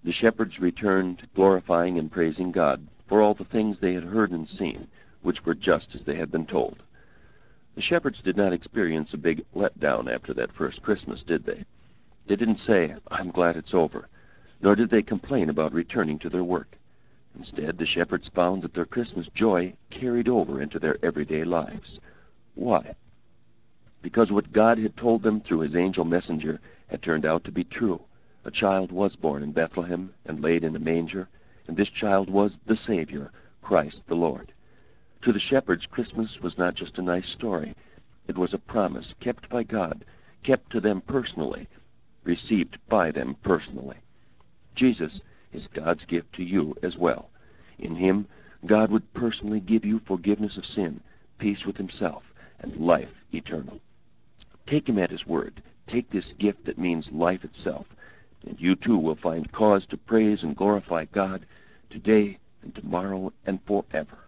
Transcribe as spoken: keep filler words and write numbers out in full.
The shepherds returned, glorifying and praising God for all the things they had heard and seen, which were just as they had been told. The shepherds did not experience a big letdown after that first Christmas, did they? They didn't say, "I'm glad it's over," nor did they complain about returning to their work. Instead, the shepherds found that their Christmas joy carried over into their everyday lives. Why? Because what God had told them through his angel messenger had turned out to be true. A child was born in Bethlehem and laid in a manger, and this child was the Savior, Christ the Lord. To the shepherds, Christmas was not just a nice story. It was a promise kept by God, kept to them personally, received by them personally. Jesus is God's gift to you as well. In him, God would personally give you forgiveness of sin, peace with himself, and life eternal. Take him at his word. Take this gift that means life itself, and you too will find cause to praise and glorify God today and tomorrow and forever.